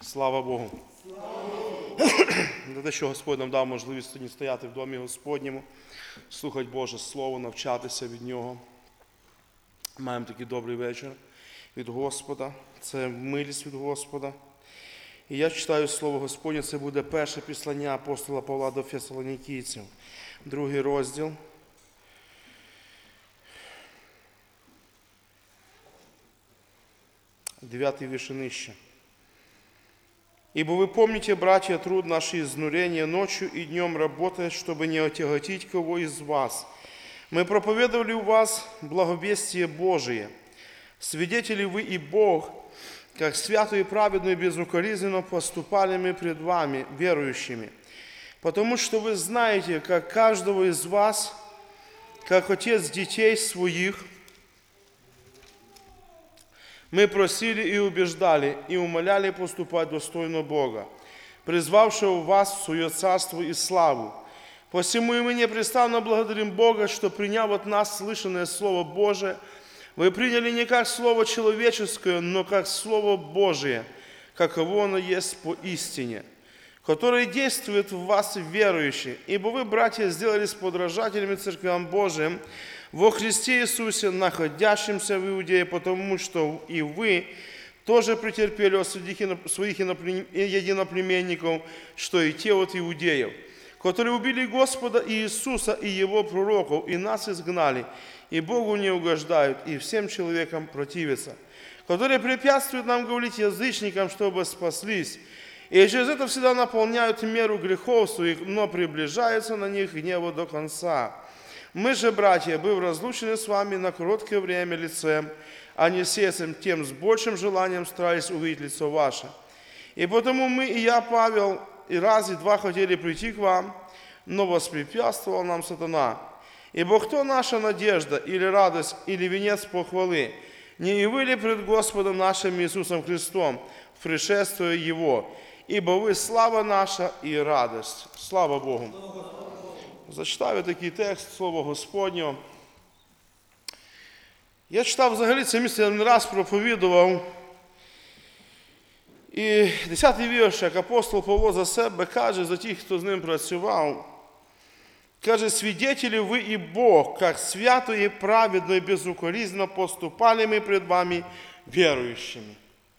Слава Богу. За те, що Господь нам дав можливість сьогодні стояти в домі Господньому, слухати Боже Слово, навчатися від Нього. Маємо такий добрий вечір від Господа. Це милість від Господа. І я читаю Слово Господнє, це буде перше післання апостола Павла до Фесалонікійців, 2 розділ. 9 вірш і нижче. «Ибо вы помните, братья, труд наше изнурение ночью и днем работая, чтобы не отяготить кого из вас. Мы проповедовали у вас благовестие Божие. Свидетели вы и Бог, как свято и праведно и безукоризненно поступали мы пред вами, верующими. Потому что вы знаете, как каждого из вас, как отец детей своих, мы просили и убеждали, и умоляли поступать достойно Бога, призвавшего вас в свое царство и славу. Посему и мы непрестанно благодарим Бога, что, приняв от нас слышанное Слово Божие, вы приняли не как Слово человеческое, но как Слово Божие, каково оно есть по истине, которое действует в вас верующие. Ибо вы, братья, сделались подражателями церквям Божиим во Христе Иисусе, находящимся в Иудее, потому что и вы тоже претерпели от своих единоплеменников, что и те от иудеев, которые убили Господа Иисуса и Его пророков, и нас изгнали, и Богу не угождают, и всем человекам противятся, которые препятствуют нам говорить язычникам, чтобы спаслись, и через это всегда наполняют меру грехов своих, но приближаются на них гневу до конца. Мы же, братья, быв разлучены с вами на короткое время лицем, а не сердцем, тем с большим желанием старались увидеть лицо ваше. И потому мы, и я, Павел, и раз, и два хотели прийти к вам, но воспрепятствовал нам сатана. Ибо кто наша надежда, или радость, или венец похвалы, не и вы ли пред Господом нашим Иисусом Христом в пришествии Его? Ибо вы слава наша и радость». Слава Богу. Зачитаю такий текст Слова Господнього. Я читав взагалі це місце, я не раз проповідував. І 10-й вірш, як апостол Павло за себе каже, за тих, хто з ним працював, каже: «Свидетели вы и Бог, как свято и праведно и безукоризненно поступали мы пред вами верующими».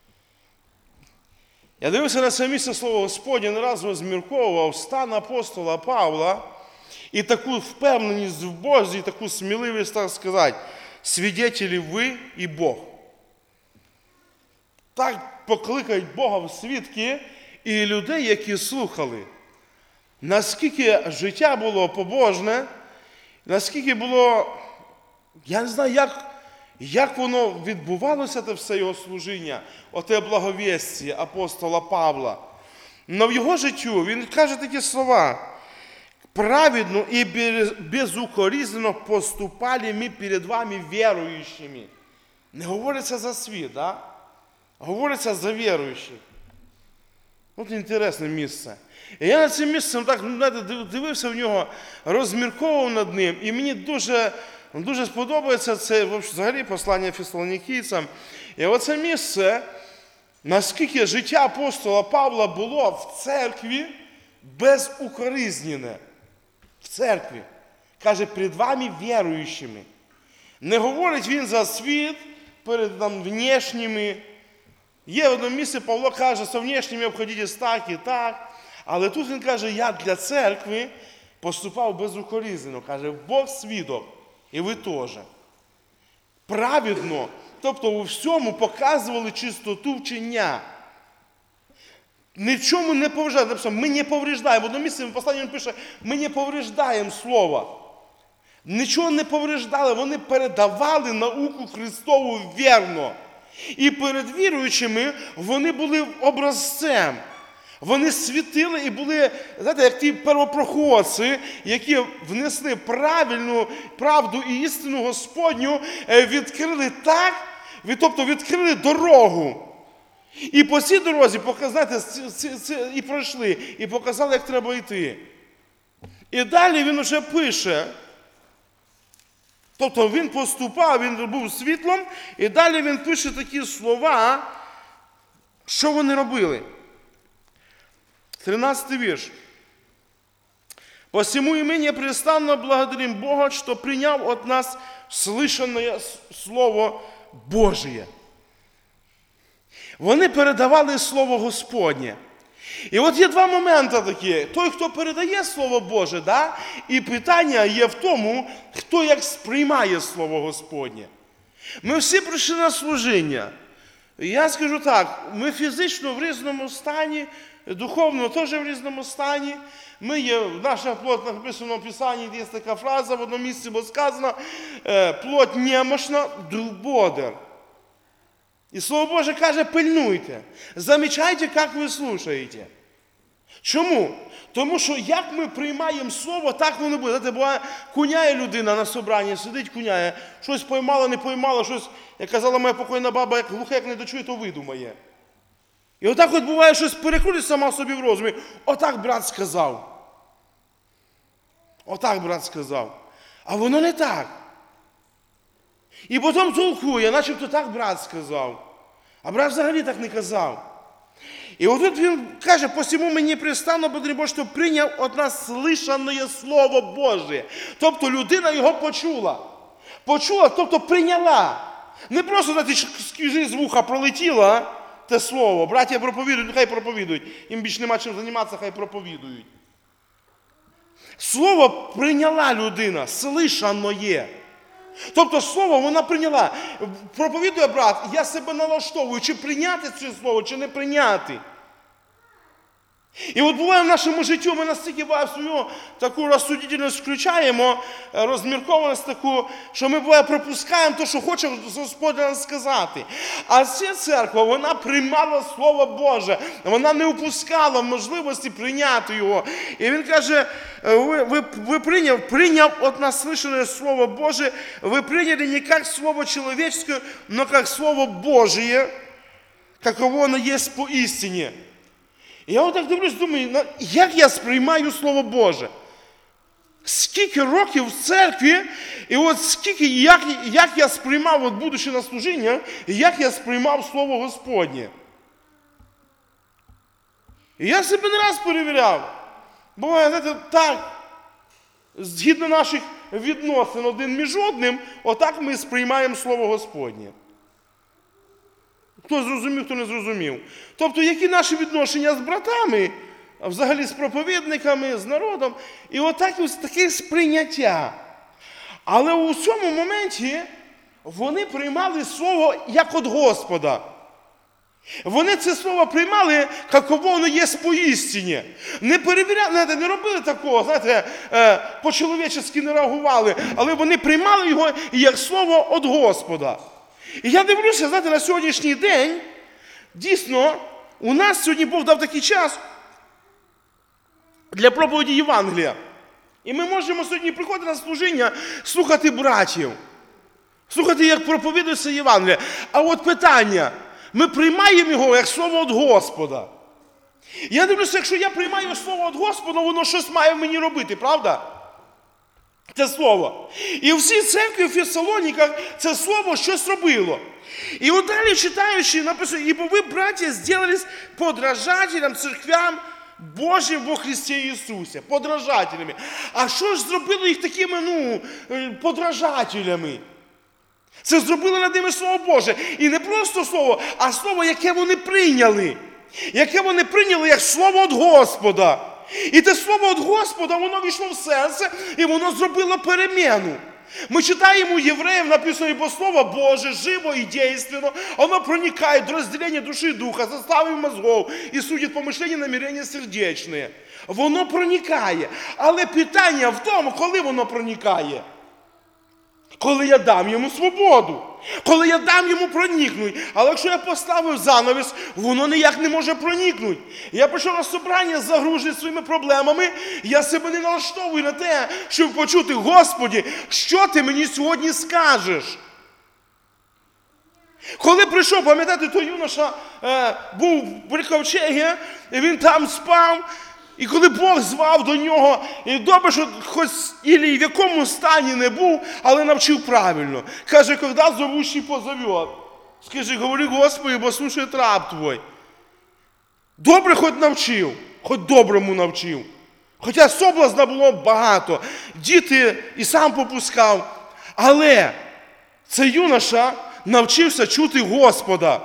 Я дивився на це місце Слова Господнє, не раз розмірковував стан апостола Павла і таку впевненість в Бозі, і таку сміливість, так сказати, свідетелі ви і Бог. Так покликають Бога в свідки і людей, які слухали. Наскільки життя було побожне, наскільки було, я не знаю, як воно відбувалося, те все його служіння, оте благовістя апостола Павла. Но в його життю він каже такі слова: «Праведно и безукоризненно поступали мы перед вами верующими». Не говориться за світ, да? Говориться за віруючих. От інтересне місце. І я над цим місцем так дивився в нього, розмірковував над ним, і мені дуже сподобається це взагалі послання Фесалонікійцям. І оце місце, наскільки життя апостола Павла було в церкві безукоризнене. В церкві. Каже, перед вами віруючими. Не говорить він за світ, перед нам внешніми. Є в одному місці, Павло каже, со внешніми обходитесь так і так. Але тут він каже, я для церкви поступав безукоризнено. Каже, Бог свідок, і ви теж. Праведно, тобто у всьому показували чистоту вчення. Нічому не повреждаємо. Ми не повреждаємо. В одному місці в посланні він пише, ми не повреждаємо Слово. Нічого не повреждали. Вони передавали науку Христову вірно. І перед віруючими вони були образцем. Вони світили і були, знаєте, як ті первопроходці, які внесли правильну правду і істину Господню, відкрили так, тобто відкрили дорогу. І по цій дорозі, знаєте, і пройшли, і показали, як треба йти. І далі він вже пише, тобто він поступав, він був світлом, і далі він пише такі слова, що вони робили. 13 вірш. «Посему и мы непрестанно благодарим Бога, что приняв от нас слышанное Слово Божие». Вони передавали Слово Господнє. І от є два моменти такі. Той, хто передає Слово Боже, да? І питання є в тому, хто як сприймає Слово Господнє. Ми всі прийшли на служіння. Я скажу так, ми фізично в різному стані, духовно теж в різному стані. Ми є, наша плоть написано в Писанні, є така фраза, в одному місці було сказано, плоть немощна, дух бодр. І Слово Боже каже, пильнуйте, замічайте, як ви слухаєте. Чому? Тому що як ми приймаємо Слово, так воно буде. Знаєте, буває, куняє людина на собранні, сидить, куняє, щось поймала, не поймала, щось, як казала моя покойна баба, як глуха, як не дочує, то видумає. І отак от буває, щось перекрутить сама собі в розумі. Отак брат сказав. Отак брат сказав. А воно не так. І потім толкує, начебто так брат сказав. А брат взагалі так не казав. І отут він каже, посему мені пристанно благодарим Бога, що прийняв від нас слышане Слово Боже. Тобто людина його почула. Почула, тобто прийняла. Не просто, знаєте, з вуха пролетіло те слово. Браття проповідують, хай проповідують. Їм більше нема чим займатися, хай проповідують. Слово прийняла людина, слышаное. Тобто слово вона прийняла. Проповідує брат, я себе налаштовую, чи прийняти це слово, чи не прийняти. І от буває в нашому житті, ми настільки в свою таку розсудительність включаємо, розміркованість таку, що ми буває пропускаємо те, що хоче Господь нам сказати. А ця церква, вона приймала Слово Боже, вона не упускала можливості прийняти його. І він каже, ви прийняв от нас слышанное Слово Боже, ви прийняли не як Слово человеческое, но як Слово Божие, каково оно есть по истине. І я отак дивлюсь, думаю, як я сприймаю Слово Боже? Скільки років в церкві, і от скільки, як я сприймав, от будучи на служіння, як я сприймав Слово Господнє. І я себе не раз перевіряв. Буває, знаєте, так, згідно наших відносин один між одним, отак ми сприймаємо Слово Господнє. Хто зрозумів, хто не зрозумів. Тобто, які наші відношення з братами, а взагалі з проповідниками, з народом, і таке сприйняття. Але у цьому моменті вони приймали Слово як від Господа. Вони це Слово приймали, каково воно є поістині. Не перевіряли, не робили такого, знаєте, по-чоловічески не реагували, але вони приймали його як Слово від Господа. І я дивлюся, знаєте, на сьогоднішній день, дійсно, у нас сьогодні Бог дав такий час для проповіді Євангелія. І ми можемо сьогодні приходити на служіння, слухати братів, слухати, як проповідується Євангелія. А от питання, ми приймаємо його як Слово від Господа. Я дивлюся, якщо я приймаю Слово від Господа, воно щось має в мені робити, правда? Це Слово. І в всій церкві в Фессалоніках це Слово щось робило. І от далі читаючи, написано, «Ибо ви, братья, сделались подражателям церквям Божим во Христі Ісусі». Подражателями. А що ж зробило їх такими, подражателями? Це зробило над ними Слово Боже. І не просто Слово, а Слово, яке вони прийняли. Яке вони прийняли як Слово від Господа. І те Слово від Господа, воно війшло в серце, і воно зробило переміну. Ми читаємо у Євреїв, написано, «Ибо Слово Боже живо і действенно, оно проникает в разделение души и духа, состави мозгов и судит помышления, намерения сердечные». Воно проникає. Але питання в тому, коли воно проникає. Коли я дам йому свободу. Коли я дам йому проникнути. Але якщо я поставив занавіс, воно ніяк не може проникнути. Я прийшов на собрання, загружений своїми проблемами, я себе не налаштовую на те, щоб почути, Господи, що ти мені сьогодні скажеш? Коли прийшов, пам'ятаєте, той юноша був в ковчегі, і він там спав, і коли Бог звав до нього, і добре, що хоч Ілій в якому стані не був, але навчив правильно. Каже, коли зовущий позовет, скажи, говори, Господи, бо слушає раб твой. Добре хоч навчив, хоч доброму навчив. Хоча соблазна було багато, діти і сам попускав. Але цей юноша навчився чути Господа.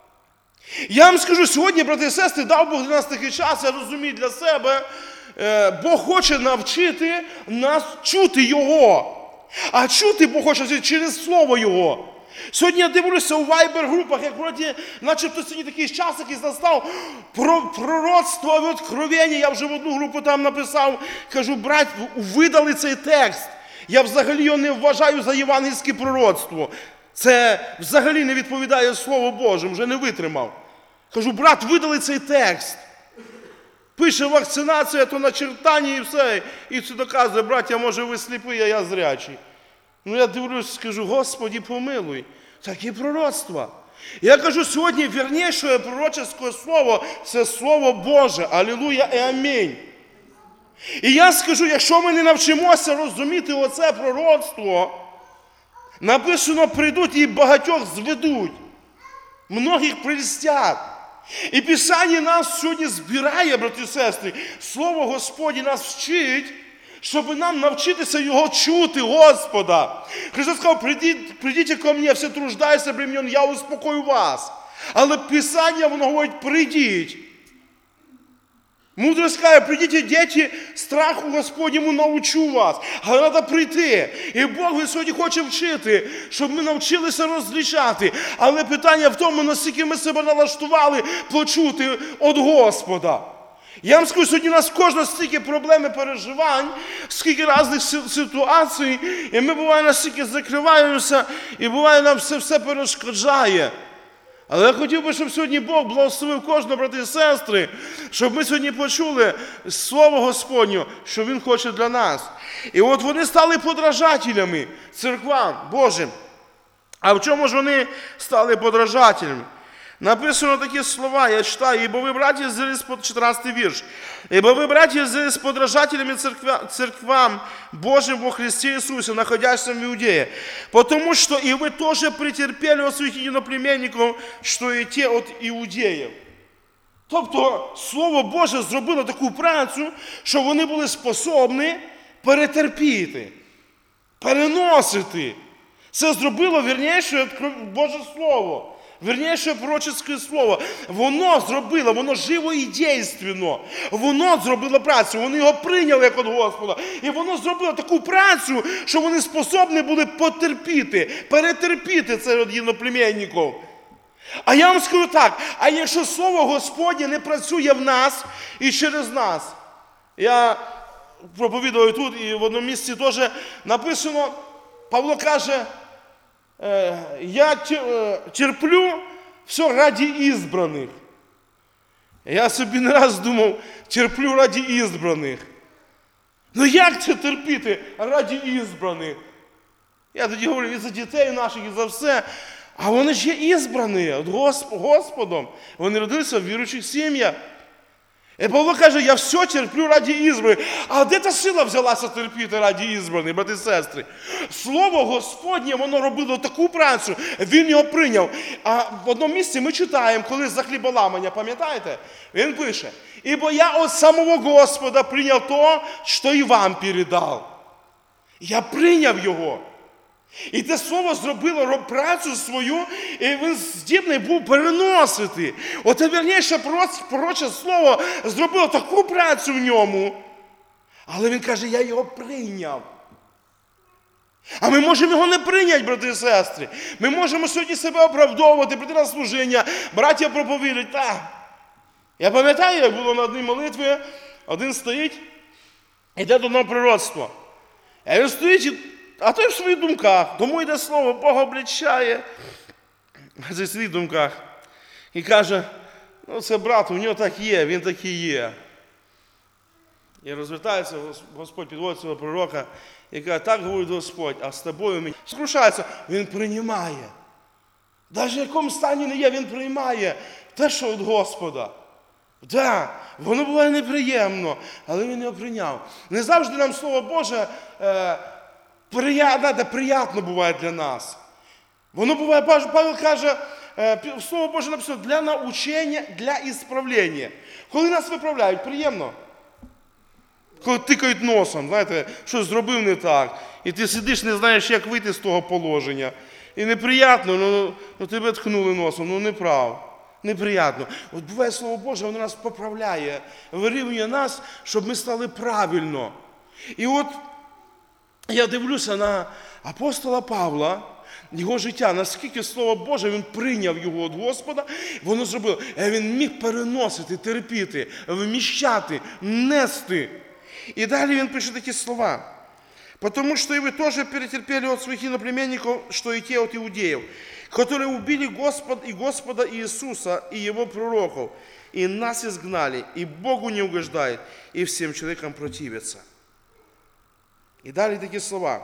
Я вам скажу, сьогодні, брати і сестри, дав Бог для нас такий час, я розумію для себе, Бог хоче навчити нас чути Його. А чути Бог хоче через Слово Його. Сьогодні я дивлюся у вайбер-групах, як вроді, начебто сьогодні такий час, який настав, пророцтво і откровення. Я вже в одну групу там написав, кажу, брать, видали цей текст. Я взагалі його не вважаю за євангельське пророцтво. Це взагалі не відповідає Слову Божому, вже не витримав. Кажу, брат, видали цей текст. Пише вакцинація, то начертання і все. І це доказує, браття, може ви сліпі, а я зрячий. Ну я дивлюсь, скажу, Господи, помилуй. Такі пророцтва. Я кажу, сьогодні вірніше пророчеське слово – це Слово Боже. Алілуя і амінь. І я скажу, якщо ми не навчимося розуміти оце пророцтво, написано, прийдуть і багатьох зведуть. Многих прельстять. І Писання нас сьогодні збирає, брати і сестри. Слово Господнє нас вчить, щоб нам навчитися Його чути, Господа. Христос сказав, прийдіть ко мені, всі труждаються, брем'ян, я успокою вас. Але Писання, воно говорить, прийдіть. Мудрость каже, прийдіть, діти, страху Господньому научу вас. Але треба прийти. І Бог сьогодні хоче вчити, щоб ми навчилися розлічати. Але питання в тому, наскільки ми себе налаштували почути від Господа. Я вам скажу, сьогодні у нас кожного стільки проблем і переживань, скільки різних ситуацій, і ми буває настільки закриваємося, і буває нам все перешкоджає. Але я хотів би, щоб сьогодні Бог благословив кожного, брати і сестри, щоб ми сьогодні почули Слово Господнє, що Він хоче для нас. І от вони стали подражателями церквам Божим. А в чому ж вони стали подражателями? Написано такі слова, я читаю, «Ибо вы, братья, сделались, 14 вірш, «Ибо вы, братья, сделались подражателями церквам Божьим во Христе Иисусе, находящимся в Иудее, потому что и вы тоже претерпели от своих единоплеменников, что и те от иудеев». Тобто, Слово Боже зробило таку працю, що вони були способні перетерпіти, переносити. Це зробило, вірніше, Боже Слово. Вірніше, пророчеське слово. Воно зробило, воно живо і дійственно. Воно зробило працю, вони його прийняли як від Господа. І воно зробило таку працю, що вони способні були потерпіти, перетерпіти це від єдиноплемінників. А я вам скажу так, а якщо Слово Господнє не працює в нас і через нас? Я проповідую тут, і в одному місці теж написано, Павло каже, я терплю все раді ізбраних. Я собі не раз думав, терплю раді ізбраних. Ну як це терпіти раді ізбраних? Я тоді говорю, і за дітей наших, і за все. А вони ж є ізбрані Господом. Вони родилися в віруючих сім'ях. І Павло каже, я все терплю раді ізбраних. А де та сила взялася терпіти раді ізбраних, брати і сестри? Слово Господнє, воно робило таку працю, він його прийняв. А в одному місці ми читаємо, коли за хліболамання, пам'ятаєте? Він пише, «Ибо я от самого Господа прийняв то, що і вам передав». Я прийняв його. І те слово зробило працю свою, і він здібний був переносити. Оте вірніше пророче слово зробило таку працю в ньому. Але він каже, я його прийняв. А ми можемо його не прийняти, брати і сестри. Ми можемо сьогодні себе оправдовувати, прийти на служіння, браття проповідують. Я пам'ятаю, як було на одній молитві, один стоїть, йде до одного пророцтва. А він стоїть, а той в своїх думках, тому йде слово, Бог обличає в своїх думках. І каже, ну це брат, у нього так є, він такий є. І розвертається, Господь підводить свого пророка і каже, так говорить Господь, а з тобою мені. Скрушається, він приймає. Навіть в якому стані не є, він приймає те, що від Господа. Так, воно буває неприємно, але він його прийняв. Не завжди нам Слово Боже приємно буває для нас. Воно буває, Павло каже, Слово Боже написано для научення, для ісправлення. Коли нас виправляють, приємно. Коли тикають носом, знаєте, щось зробив не так. І ти сидиш, не знаєш, як вийти з того положення. І неприємно, ну тебе ткнули носом, ну неправ. Неприємно. От буває Слово Боже, воно нас поправляє, вирівнює нас, щоб ми стали правильно. І от я дивлюся на апостола Павла, його життя, наскільки Слово Боже, він прийняв його від Господа, воно зробило. Він міг переносити, терпіти, вміщати, нести. І далі він пише такі слова. «Потому что и вы тоже перетерпели от своих иноплеменников, что и те от иудеев, которые убили Господа Иисуса и Его пророков, и нас изгнали, и Богу не угождает, и всем человекам противятся». И далее такие слова.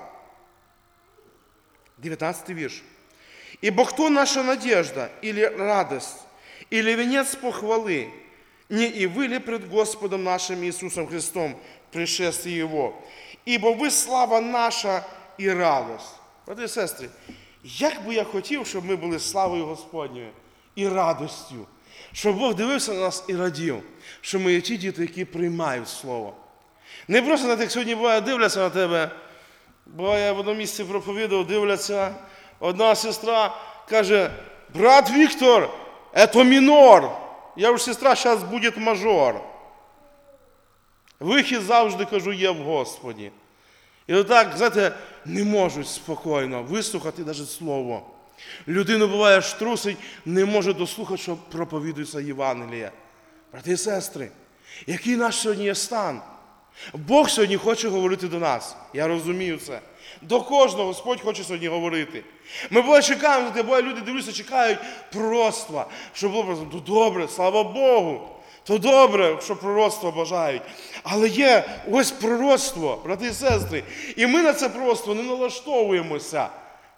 19 вірш. «Ибо кто наша надежда, или радость, или венец похвалы, не и вы ли пред Господом нашим Иисусом Христом пришествие Его? Ибо ви слава наша і радость». Брати і сестри, як би я хотів, щоб ми були славою Господньою і радостю, щоб Бог дивився на нас і радів, що ми є ті діти, які приймають Слово. Не просто, як сьогодні буває, дивляться на тебе, бо я в одному місці проповідав, дивляться, одна сестра каже: «Брат Віктор, це мінор». Я вже: «Сестра, зараз буде мажор». Вихід завжди, кажу, є в Господі. І отак, знаєте, не можуть спокійно вислухати навіть слово. Людину, буває, штрусить, не може дослухати, що проповідується Євангеліє. Брати і сестри, який наш сьогодні є стан? Бог сьогодні хоче говорити до нас. Я розумію це. До кожного Господь хоче сьогодні говорити. Ми буває чекаємо, буває, люди дивляться, чекають пророцтва, щоб було просто: «Ну добре, слава Богу». То добре, що пророцтво бажають. Але є ось пророцтво, брати і сестри. І ми на це пророцтво не налаштовуємося.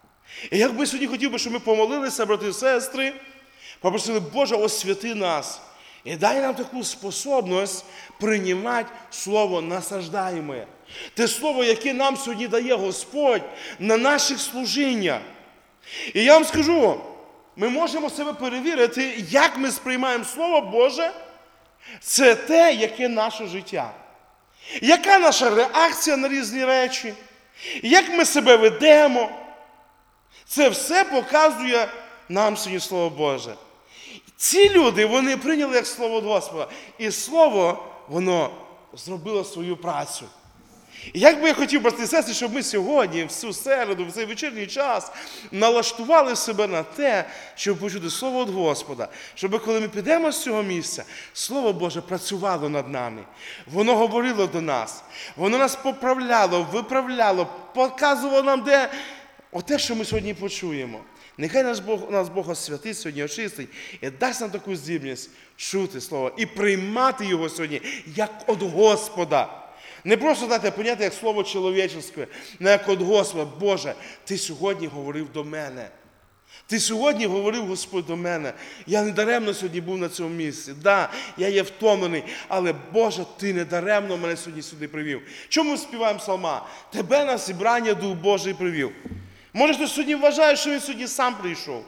І як би сьогодні хотів би, щоб ми помолилися, брати і сестри, попросили: «Боже, освяти нас. І дай нам таку способність приймати Слово насаждаєме». Те Слово, яке нам сьогодні дає Господь на наших служіннях. І я вам скажу, ми можемо себе перевірити, як ми сприймаємо Слово Боже. Це те, яке наше життя. Яка наша реакція на різні речі? Як ми себе ведемо? Це все показує нам сьогодні Слово Боже. Ці люди, вони прийняли як Слово Господа. І Слово, воно зробило свою працю. І як би я хотів, брати і сестри, щоб ми сьогодні, всю середу, в цей вечірній час, налаштували себе на те, щоб почути Слово від Господа. Щоб коли ми підемо з цього місця, Слово Боже працювало над нами. Воно говорило до нас. Воно нас поправляло, виправляло, показувало нам, де оте, що ми сьогодні почуємо. Нехай нас Бог освятить сьогодні, очистить і дасть нам таку здібність чути Слово і приймати його сьогодні як від Господа. Не просто, знаєте, поняття як слово чоловіче, не як від Господа. Боже, Ти сьогодні говорив до мене. Ти сьогодні говорив, Господь, до мене. Я не даремно сьогодні був на цьому місці. Да, я є втомлений, але, Боже, Ти не даремно мене сьогодні сюди привів. Чому ми співаємо псалма? Тебе на зібрання Дух Божий привів. Може, хтось сьогодні вважає, що він сьогодні сам прийшов?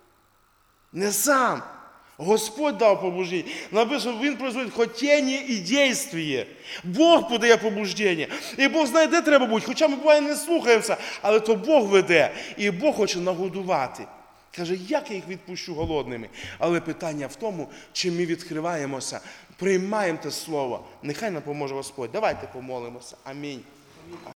Не сам. Господь дав побуждення. Написано, Він производить хотіння і дійствіє. Бог подає побуждення. І Бог знає, де треба бути. Хоча ми, буває, не слухаємося, але то Бог веде. І Бог хоче нагодувати. Каже: як я їх відпущу голодними? Але питання в тому, чи ми відкриваємося, приймаємо те слово. Нехай нам поможе Господь. Давайте помолимося. Амінь.